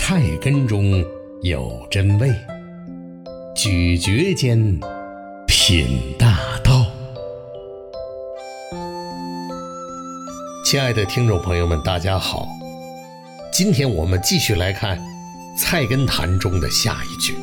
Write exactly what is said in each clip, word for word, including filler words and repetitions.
菜根中有真味，咀嚼间品大道。亲爱的听众朋友们，大家好，今天我们继续来看《菜根谭》中的下一句：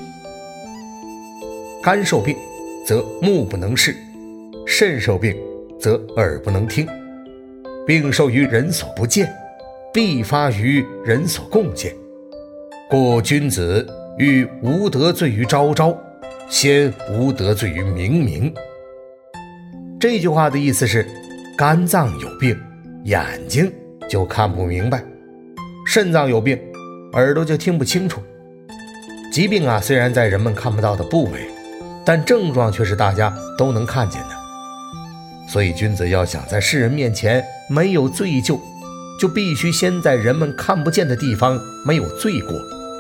肝受病则目不能视，肾受病则耳不能听。病受于人所不见，必发于人所共见。故君子欲无得罪于昭昭，先无得罪于明明。这句话的意思是，肝脏有病，眼睛就看不明白；肾脏有病，耳朵就听不清楚。疾病啊，虽然在人们看不到的部位，但症状却是大家都能看见的。所以君子要想在世人面前没有罪疚，就必须先在人们看不见的地方没有罪过。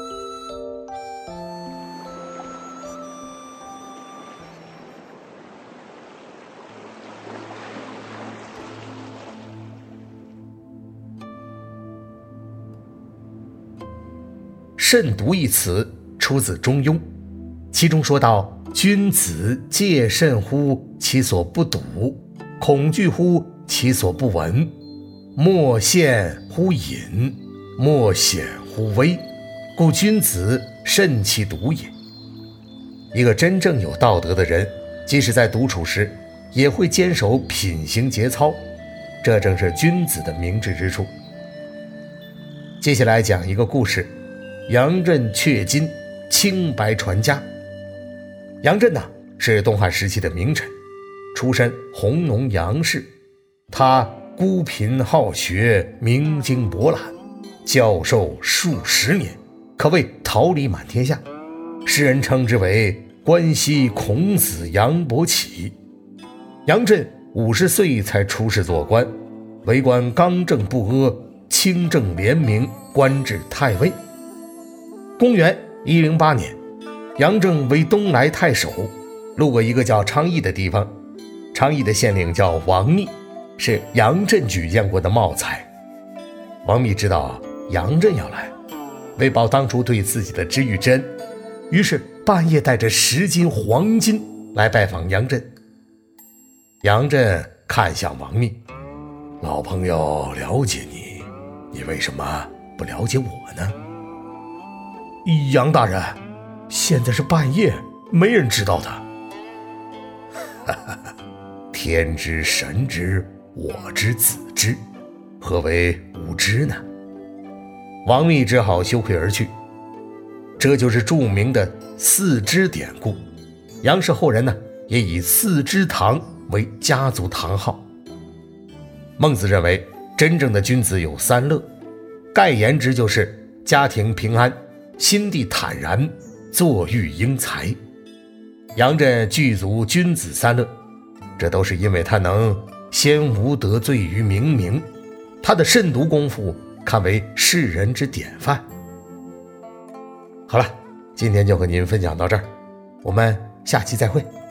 慎独一词出自中庸，其中说到：君子戒慎乎其所不睹，恐惧乎其所不闻，莫陷乎隐，莫显乎微，故君子慎其独也。一个真正有道德的人，即使在独处时也会坚守品行节操，这正是君子的明智之处。接下来讲一个故事：杨震确金，清白传家。杨震呢，是东汉时期的名臣，出身弘农杨氏。他孤贫好学，明经博览，教授数十年，可谓桃李满天下，世人称之为关西孔子杨伯启。杨震五十岁才出仕做官，为官刚正不阿，清正廉明，官至太尉。公元一零八年，杨震为东莱太守，路过一个叫昌邑的地方，昌邑的县令叫王密，是杨震举荐过的茂才。王密知道杨震要来，为报当初对自己的知遇之恩，于是半夜带着十斤黄金来拜访杨震。杨震看向王密：老朋友了解你，你为什么不了解我呢？杨大人，现在是半夜，没人知道的。天知神知，我知子知，何为无知呢？王密只好羞愧而去。这就是著名的四知典故。杨氏后人呢，也以四知堂为家族堂号。孟子认为，真正的君子有三乐，概言之就是家庭平安，心地坦然，坐育英才。杨震具足君子三乐，这都是因为他能先无得罪于明明，他的慎独功夫堪为世人之典范。好了，今天就和您分享到这儿，我们下期再会。